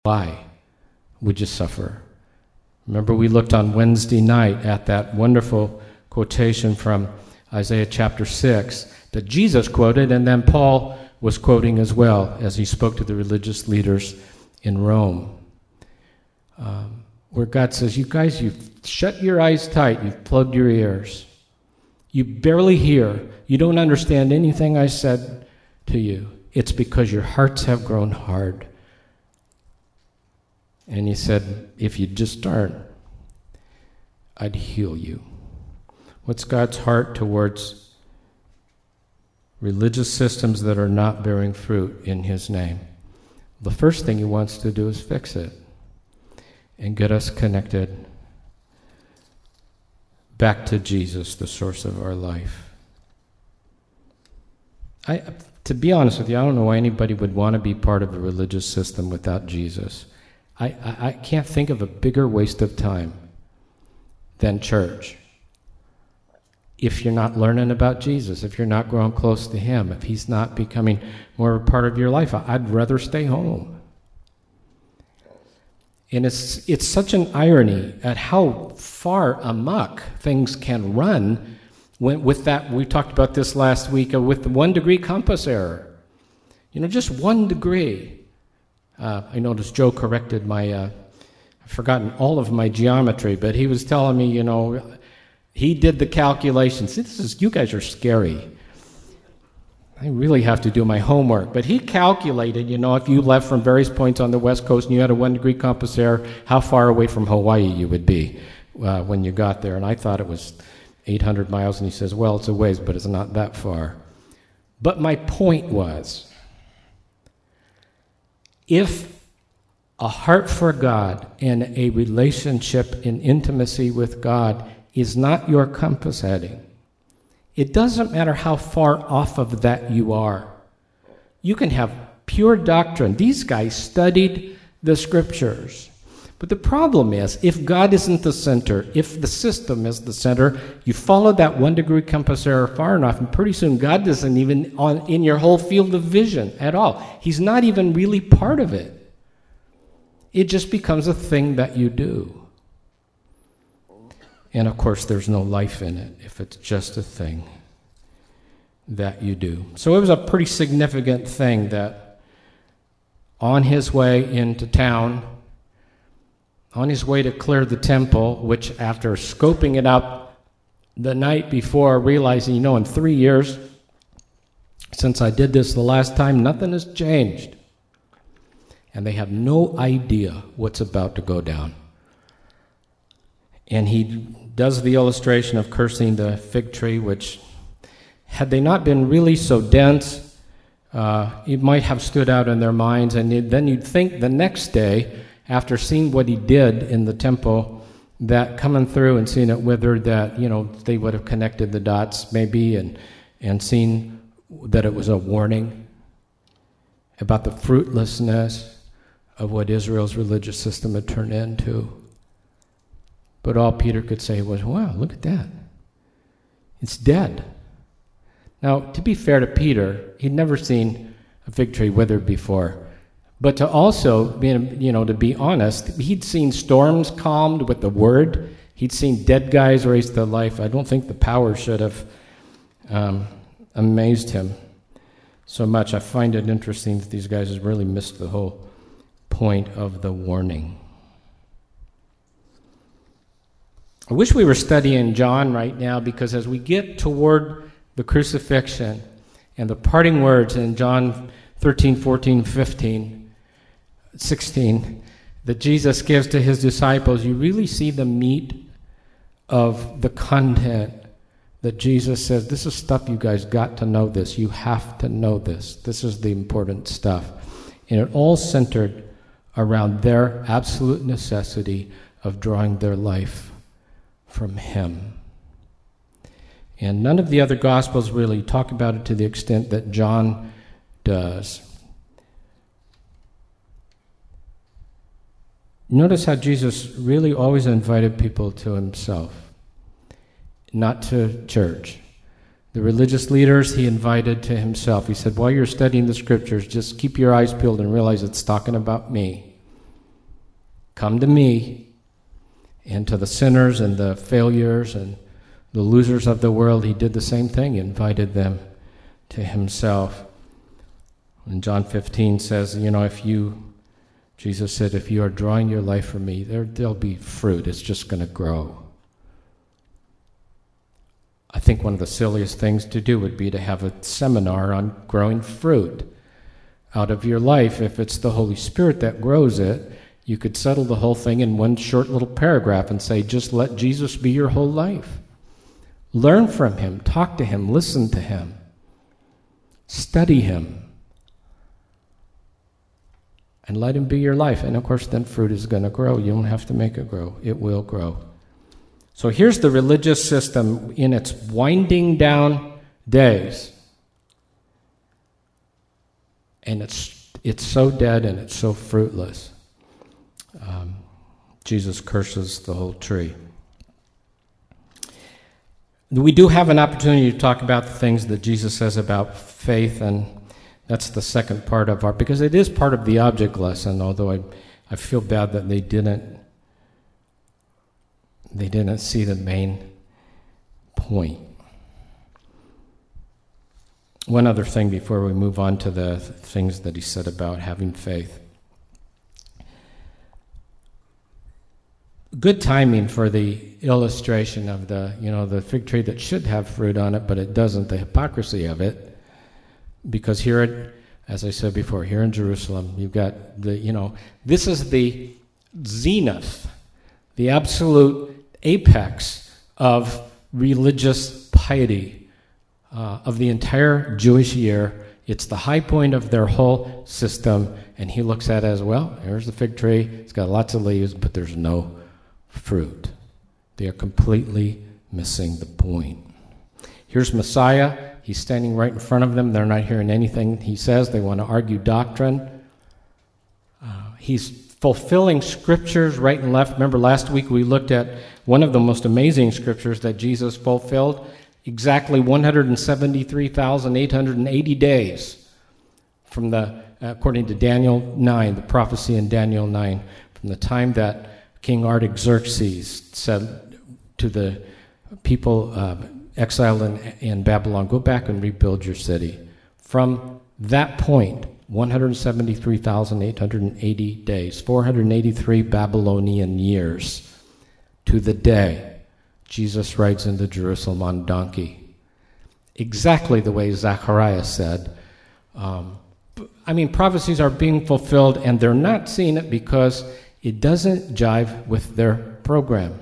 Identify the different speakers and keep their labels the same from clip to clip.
Speaker 1: Why would you suffer? Remember, we looked on Wednesday night at that wonderful quotation from Isaiah chapter 6 that Jesus quoted, and then Paul was quoting as well as he spoke to the religious leaders in Rome, where God says, you guys, you've shut your eyes tight, you've plugged your ears. You barely hear. You don't understand anything I said to you. It's because your hearts have grown hard. And he said, if you just start, I'd heal you. What's God's heart towards religious systems that are not bearing fruit in his name? The first thing he wants to do is fix it and get us connected back to Jesus, the source of our life. To be honest with you, I don't know why anybody would want to be part of a religious system without Jesus. I can't think of a bigger waste of time than church. If you're not learning about Jesus, if you're not growing close to him, if he's not becoming more of a part of your life, I'd rather stay home. And it's such an irony at how far amok things can run with that. We talked about this last week with the 1 degree compass error. Just 1 degree. I noticed Joe corrected I've forgotten all of my geometry, but he was telling me, he did the calculations. You guys are scary. I really have to do my homework. But he calculated, if you left from various points on the West Coast and you had a 1 degree compass error, how far away from Hawaii you would be when you got there. And I thought it was 800 miles, and he says, well, it's a ways, but it's not that far. But my point was, if a heart for God and a relationship in intimacy with God is not your compass heading, it doesn't matter how far off of that you are. You can have pure doctrine. These guys studied the scriptures. But the problem is, if God isn't the center, if the system is the center, you follow that 1 degree compass error far enough, and pretty soon God isn't even in your whole field of vision at all. He's not even really part of it. It just becomes a thing that you do. And of course, there's no life in it if it's just a thing that you do. So it was a pretty significant thing that on his way into town, on his way to clear the temple, which after scoping it out the night before, realizing, in 3 years since I did this the last time, nothing has changed. And they have no idea what's about to go down. And he does the illustration of cursing the fig tree, which, had they not been really so dense, it might have stood out in their minds. And then you'd think the next day, after seeing what he did in the temple, that coming through and seeing it withered, that, they would have connected the dots maybe and seen that it was a warning about the fruitlessness of what Israel's religious system had turned into. But all Peter could say was, wow, look at that. It's dead. Now, to be fair to Peter, he'd never seen a fig tree withered before. But to also, to be honest, he'd seen storms calmed with the word. He'd seen dead guys raised to life. I don't think the power should have amazed him so much. I find it interesting that these guys have really missed the whole point of the warning. I wish we were studying John right now, because as we get toward the crucifixion and the parting words in John 13, 14, 15, 16, that Jesus gives to his disciples, you really see the meat of the content that Jesus says, this is stuff you guys got to know this. You have to know this. This is the important stuff. And it all centered around their absolute necessity of drawing their life from him. And none of the other Gospels really talk about it to the extent that John does. Notice how Jesus really always invited people to himself, not to church. The religious leaders he invited to himself. He said, while you're studying the scriptures, just keep your eyes peeled and realize it's talking about me. come to me. And to the sinners and the failures and the losers of the world, he did the same thing, invited them to himself. And John 15 says, Jesus said, if you are drawing your life from me, there'll be fruit. It's just going to grow. I think one of the silliest things to do would be to have a seminar on growing fruit out of your life. If it's the Holy Spirit that grows it, you could settle the whole thing in one short little paragraph and say, just let Jesus be your whole life. Learn from him, talk to him, listen to him, study him, and let him be your life. And of course, then fruit is going to grow. You don't have to make it grow. It will grow. So here's the religious system in its winding down days. And it's so dead and it's so fruitless. Jesus curses the whole tree. We do have an opportunity to talk about the things that Jesus says about faith, and that's the second part of because it is part of the object lesson, although I feel bad that they didn't see the main point. One other thing before we move on to the things that he said about having faith. Good timing for the illustration of the fig tree that should have fruit on it, but it doesn't, the hypocrisy of it. Because here, as I said before, here in Jerusalem, you've got this is the zenith, the absolute apex of religious piety of the entire Jewish year. It's the high point of their whole system, and he looks at it as, well, here's the fig tree, it's got lots of leaves, but there's no fruit. They are completely missing the point. Here's Messiah. He's standing right in front of them. They're not hearing anything he says. They want to argue doctrine. He's fulfilling scriptures right and left. Remember last week we looked at one of the most amazing scriptures that Jesus fulfilled. Exactly 173,880 days from according to Daniel 9, the prophecy in Daniel 9, from the time that King Artaxerxes said to the people exiled in Babylon, go back and rebuild your city. From that point, 173,880 days, 483 Babylonian years, to the day Jesus rides into Jerusalem on a donkey. Exactly the way Zechariah said. Prophecies are being fulfilled, and they're not seeing it because it doesn't jive with their program.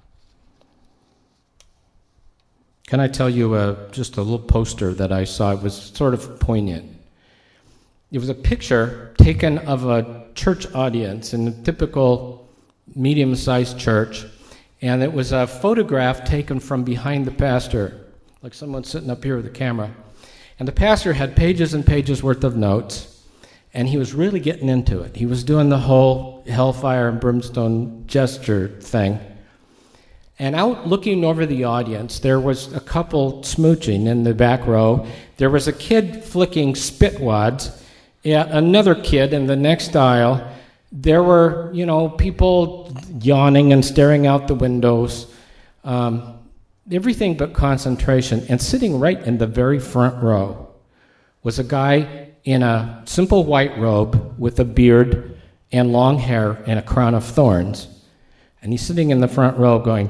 Speaker 1: Can I tell you just a little poster that I saw? It was sort of poignant. It was a picture taken of a church audience in a typical medium-sized church, and it was a photograph taken from behind the pastor, like someone sitting up here with a camera. And the pastor had pages and pages worth of notes, and he was really getting into it. He was doing the whole hellfire and brimstone gesture thing. And out looking over the audience, there was a couple smooching in the back row. There was a kid flicking spit wads at another kid in the next aisle. There were, people yawning and staring out the windows. Everything but concentration. And sitting right in the very front row was a guy in a simple white robe with a beard and long hair and a crown of thorns. And he's sitting in the front row going,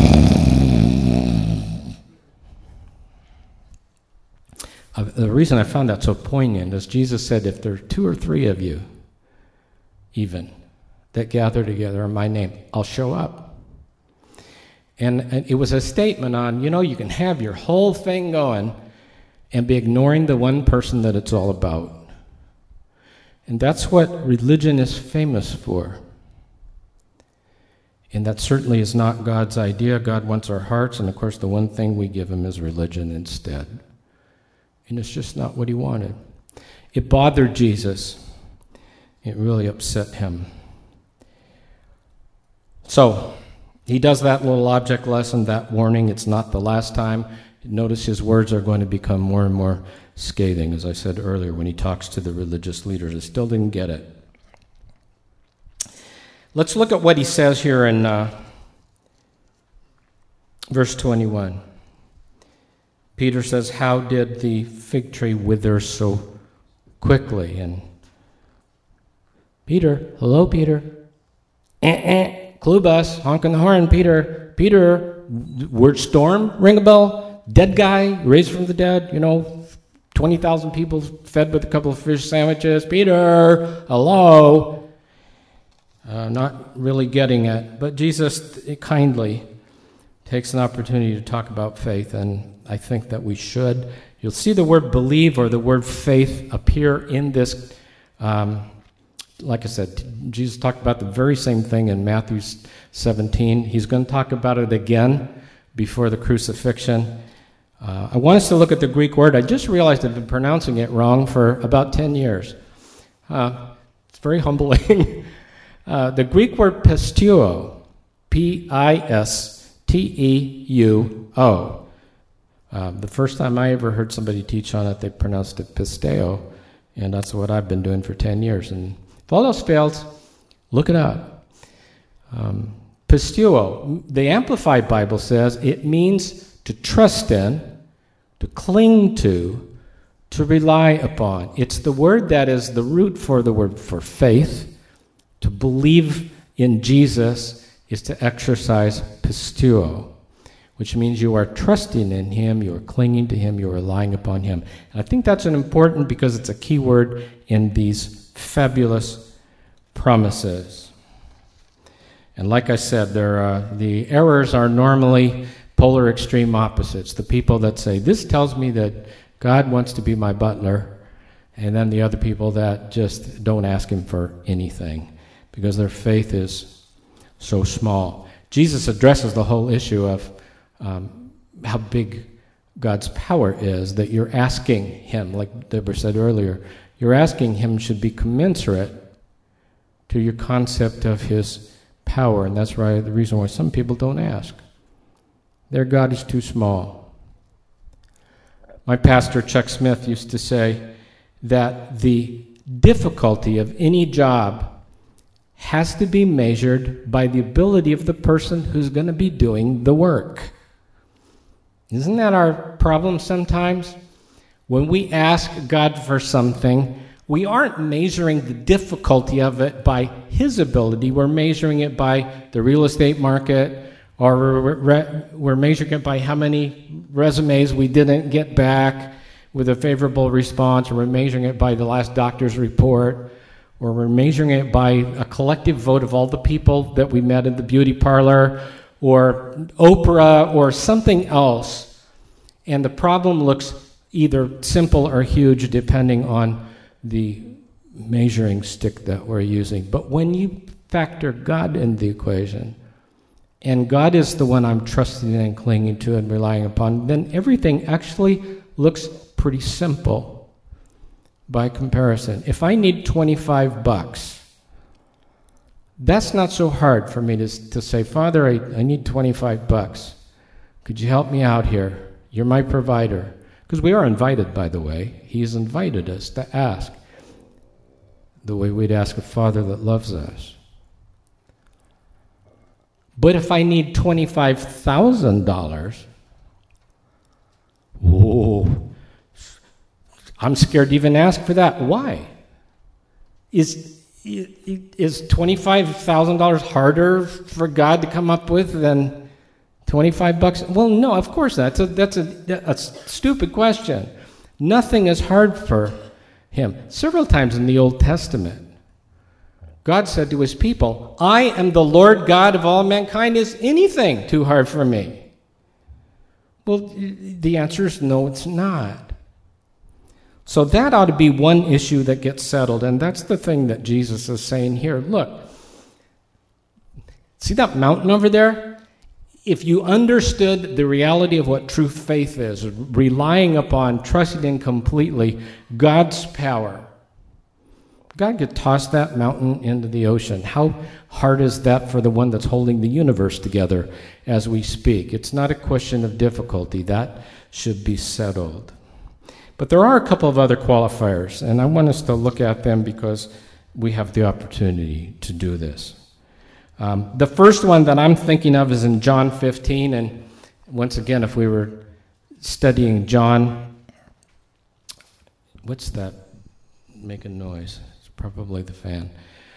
Speaker 1: the reason I found that so poignant is Jesus said, if there are 2 or 3 of you, even, that gather together in my name, I'll show up. And it was a statement on, you can have your whole thing going and be ignoring the one person that it's all about. And that's what religion is famous for. And that certainly is not God's idea. God wants our hearts, and of course the one thing we give him is religion instead. And it's just not what he wanted. It bothered Jesus. It really upset him. So, he does that little object lesson, that warning. It's not the last time. Notice his words are going to become more and more scathing, as I said earlier, when he talks to the religious leaders. They still didn't get it. Let's look at what he says here in verse 21. Peter says, how did the fig tree wither so quickly? And Peter, hello, Peter. Clue bus, honking the horn, Peter. Peter, word storm, ring a bell, dead guy, raised from the dead, 20,000 people fed with a couple of fish sandwiches. Peter, hello. Not really getting it, but Jesus kindly takes an opportunity to talk about faith, and I think that we should. You'll see the word believe or the word faith appear in this. Like I said, Jesus talked about the very same thing in Matthew 17. He's going to talk about it again before the crucifixion. I want us to look at the Greek word. I just realized I've been pronouncing it wrong for about 10 years. It's very humbling. The Greek word pisteuo, P-I-S-T-E-U-O. The first time I ever heard somebody teach on it, they pronounced it pisteo, and that's what I've been doing for 10 years. And if all else fails, look it up. Pisteuo, the Amplified Bible says it means to trust in, to cling to rely upon. It's the word that is the root for the word for faith. To believe in Jesus is to exercise pisteuo, which means you are trusting in him, you are clinging to him, you are relying upon him. And I think that's an important because it's a key word in these fabulous promises. And like I said, the errors are normally polar extreme opposites. The people that say, this tells me that God wants to be my butler, and then the other people that just don't ask him for anything because their faith is so small. Jesus addresses the whole issue of how big God's power is, that you're asking him, like Deborah said earlier, you're asking him should be commensurate to your concept of his power, and that's the reason why some people don't ask. Their God is too small. My pastor, Chuck Smith, used to say that the difficulty of any job has to be measured by the ability of the person who's going to be doing the work. Isn't that our problem sometimes? When we ask God for something, we aren't measuring the difficulty of it by his ability. We're measuring it by the real estate market, or we're measuring it by how many resumes we didn't get back with a favorable response, or we're measuring it by the last doctor's report, or we're measuring it by a collective vote of all the people that we met in the beauty parlor, or Oprah, or something else. And the problem looks either simple or huge depending on the measuring stick that we're using. But when you factor God in the equation, and God is the one I'm trusting and clinging to and relying upon, then everything actually looks pretty simple by comparison. If I need $25, that's not so hard for me to say, Father, I need $25. Could you help me out here? You're my provider. Because we are invited, by the way. He's invited us to ask the way we'd ask a father that loves us. But if I need $25,000, whoa, I'm scared to even ask for that. Why? Is $25,000 harder for God to come up with than $25? Well, no, of course not. That's a stupid question. Nothing is hard for him. Several times in the Old Testament, God said to his people, I am the Lord God of all mankind. Is anything too hard for me? Well, the answer is no, it's not. So that ought to be one issue that gets settled, and that's the thing that Jesus is saying here. Look, see that mountain over there? If you understood the reality of what true faith is, relying upon, trusting in completely God's power, God could toss that mountain into the ocean. How hard is that for the one that's holding the universe together as we speak? It's not a question of difficulty. That should be settled. But there are a couple of other qualifiers, and I want us to look at them because we have the opportunity to do this. The first one that I'm thinking of is in John 15, and once again, if we were studying John, what's that making noise? It's probably the fan.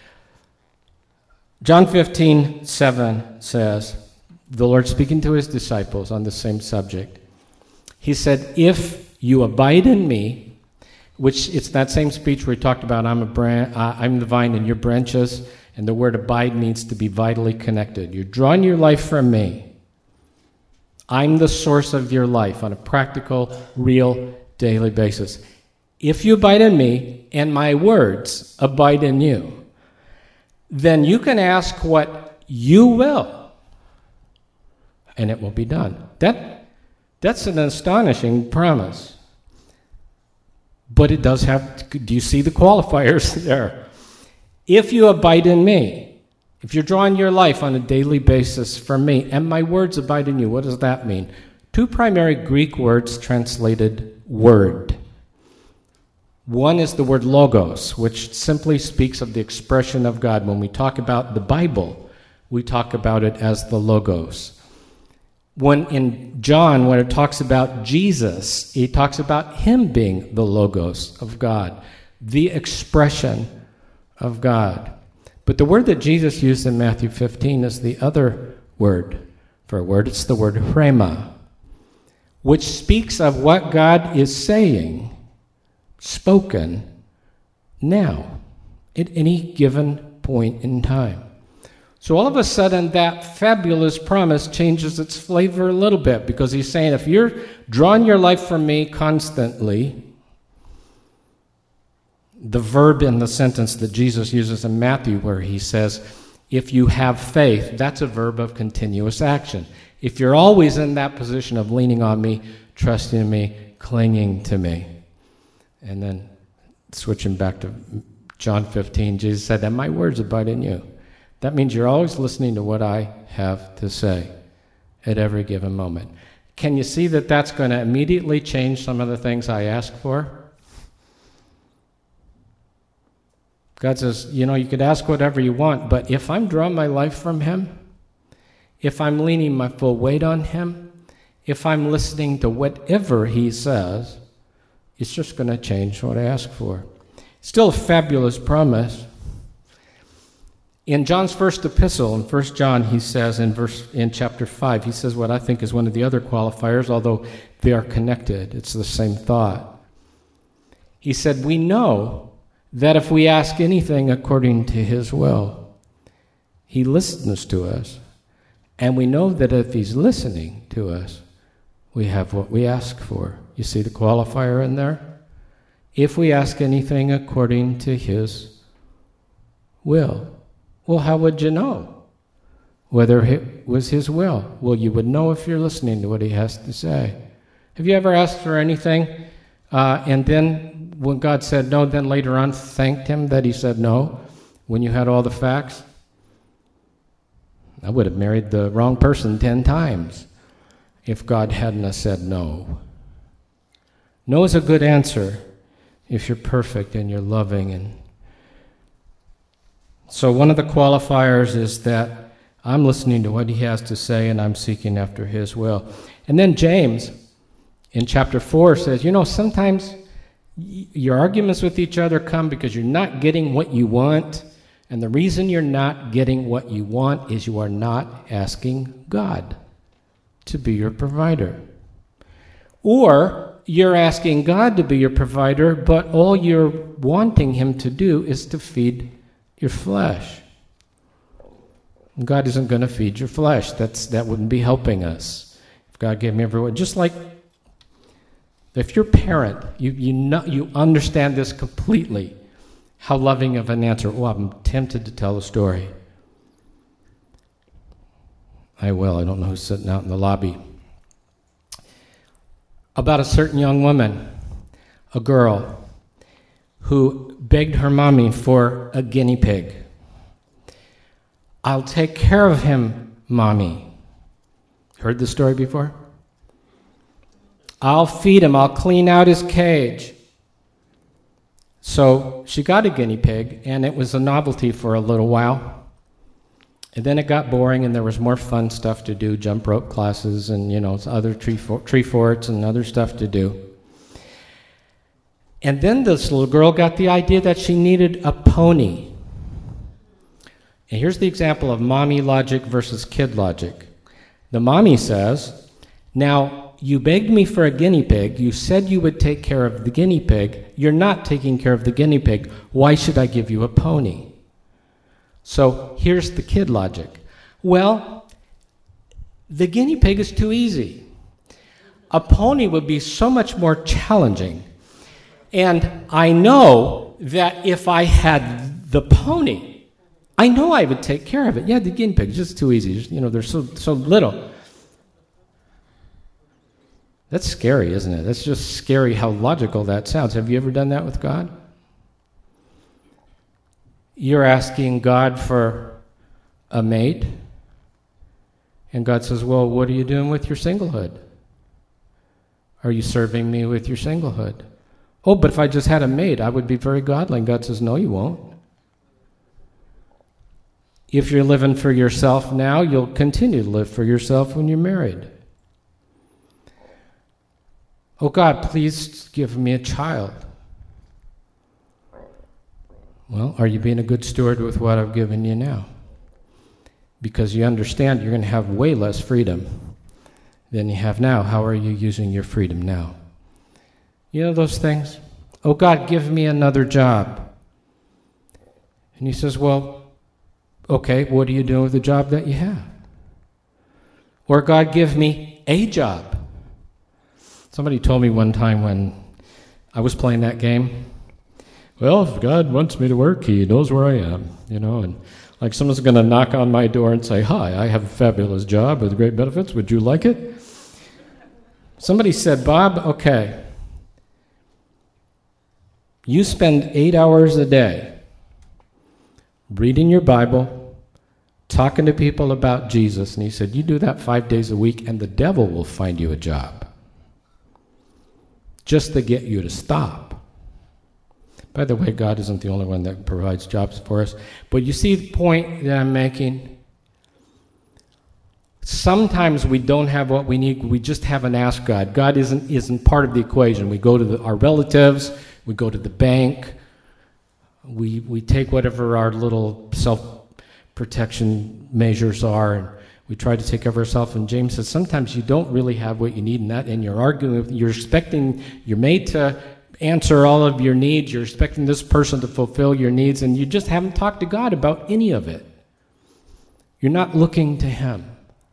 Speaker 1: John 15:7 says, the Lord speaking to his disciples on the same subject, he said, if you abide in me, which it's that same speech where he talked about I'm the vine and you're branches, and the word abide means to be vitally connected. You're drawing your life from me. I'm the source of your life on a practical, real, daily basis. If you abide in me and my words abide in you, then you can ask what you will, and it will be done. That's an astonishing promise. But it does have, do you see the qualifiers there? If you abide in me, if you're drawing your life on a daily basis from me, and my words abide in you, what does that mean? Two primary Greek words translated word. One is the word logos, which simply speaks of the expression of God. When we talk about the Bible, we talk about it as the logos. When in John, when it talks about Jesus, he talks about him being the logos of God, the expression of God. But the word that Jesus used in Matthew 15 is the other word for a word. It's the word rhema, which speaks of what God is saying, spoken now, at any given point in time. So all of a sudden, that fabulous promise changes its flavor a little bit, because he's saying, if you're drawing your life from me constantly, the verb in the sentence that Jesus uses in Matthew where he says, if you have faith, that's a verb of continuous action. If you're always in that position of leaning on me, trusting in me, clinging to me. And then switching back to John 15, Jesus said, and my words abide in you. That means you're always listening to what I have to say at every given moment. Can you see that that's going to immediately change some of the things I ask for? God says, you could ask whatever you want, but if I'm drawing my life from him, if I'm leaning my full weight on him, if I'm listening to whatever he says, it's just going to change what I ask for. Still a fabulous promise. In John's first epistle, in 1 John, he says in chapter 5, he says what I think is one of the other qualifiers, although they are connected. It's the same thought. He said, we know that if we ask anything according to his will, he listens to us. And we know that if he's listening to us, we have what we ask for. You see the qualifier in there? If we ask anything according to his will. Well, how would you know whether it was his will? Well, you would know if you're listening to what he has to say. Have you ever asked for anything, and then when God said no, then later on thanked him that he said no, when you had all the facts? I would have married the wrong person 10 times if God hadn't have said no. No is a good answer if you're perfect and you're loving. And so one of the qualifiers is that I'm listening to what he has to say and I'm seeking after his will. And then James in chapter 4 says, sometimes your arguments with each other come because you're not getting what you want. And the reason you're not getting what you want is you are not asking God to be your provider. Or you're asking God to be your provider, but all you're wanting him to do is to feed your flesh. God isn't going to feed your flesh. That wouldn't be helping us. If God gave me everyone, just like if you're a parent, you understand this completely. How loving of an answer. Oh, I'm tempted to tell a story. I will. I don't know who's sitting out in the lobby. About a certain young woman, a girl, who begged her mommy for a guinea pig. I'll take care of him, mommy. Heard this story before? I'll feed him. I'll clean out his cage. So she got a guinea pig, and it was a novelty for a little while. And then it got boring, and there was more fun stuff to do, jump rope classes and, other tree forts and other stuff to do. And then this little girl got the idea that she needed a pony. And here's the example of mommy logic versus kid logic. The mommy says, now, you begged me for a guinea pig. You said you would take care of the guinea pig. You're not taking care of the guinea pig. Why should I give you a pony? So here's the kid logic. Well, the guinea pig is too easy. A pony would be so much more challenging. And I know that if I had the pony, I know I would take care of it. Yeah, the guinea pig is just too easy. They're so little. That's scary, isn't it? That's just scary how logical that sounds. Have you ever done that with God? You're asking God for a mate, and God says, well, what are you doing with your singlehood? Are you serving me with your singlehood? Oh, but if I just had a mate, I would be very godly. And God says, no, you won't. If you're living for yourself now, you'll continue to live for yourself when you're married. Oh, God, please give me a child. Well, are you being a good steward with what I've given you now? Because you understand you're going to have way less freedom than you have now. How are you using your freedom now? You know those things? Oh, God, give me another job. And he says, well, okay, what are you doing with the job that you have? Or God, give me a job. Somebody told me one time when I was playing that game, well, if God wants me to work, he knows where I am, and like someone's going to knock on my door and say, hi, I have a fabulous job with great benefits. Would you like it? Somebody said, Bob, okay, you spend 8 hours a day reading your Bible, talking to people about Jesus. And he said, you do that 5 days a week, and the devil will find you a job just to get you to stop. By the way, God isn't the only one that provides jobs for us. But you see the point that I'm making? Sometimes we don't have what we need. We just haven't asked God. God isn't part of the equation. We go to our relatives. We go to the bank. We take whatever our little self-protection measures are, and we try to take care of ourselves. And James says sometimes you don't really have what you need, and you're arguing. You're expecting your mate to answer all of your needs. You're expecting this person to fulfill your needs, and you just haven't talked to God about any of it. You're not looking to him.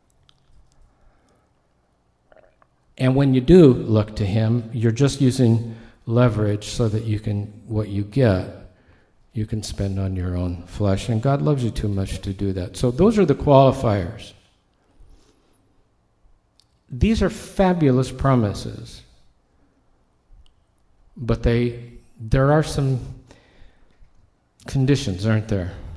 Speaker 1: And when you do look to him, you're just using leverage so that what you get, you can spend on your own flesh. And God loves you too much to do that. So those are the qualifiers. These are fabulous promises. But there are some conditions, aren't there?